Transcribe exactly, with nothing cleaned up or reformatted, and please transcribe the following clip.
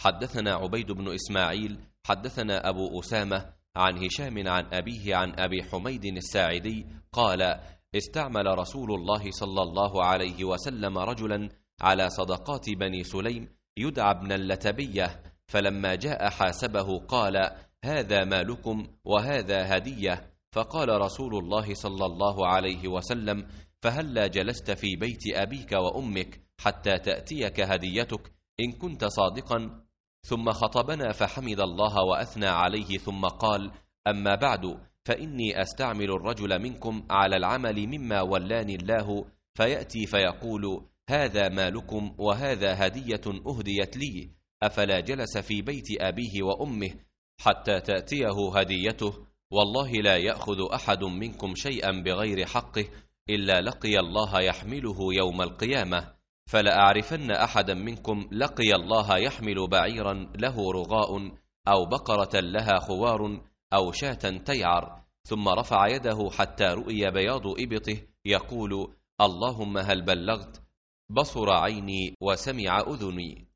حدثنا عبيد بن إسماعيل حدثنا أبو أسامة عن هشام عن أبيه عن أبي حميد الساعدي قال: استعمل رسول الله صلى الله عليه وسلم رجلا على صدقات بني سليم يدعى ابن اللتبية، فلما جاء حاسبه قال: هذا مالكم وهذا هدية. فقال رسول الله صلى الله عليه وسلم: فهلا جلست في بيت أبيك وأمك حتى تأتيك هديتك إن كنت صادقا؟ ثم خطبنا فحمد الله وأثنى عليه ثم قال: أما بعد، فإني أستعمل الرجل منكم على العمل مما ولاني الله، فيأتي فيقول: هذا مالكم وهذا هدية أهديت لي، أفلا جلس في بيت أبيه وأمه حتى تأتيه هديته؟ والله لا يأخذ أحد منكم شيئا بغير حقه إلا لقي الله يحمله يوم القيامة، فلأعرفن أحدا منكم لقي الله يحمل بعيرا له رغاء أو بقرة لها خوار أو شاة تيعر، ثم رفع يده حتى رؤي بياض إبطه يقول: اللهم هل بلغت؟ بصر عيني وسمع أذني.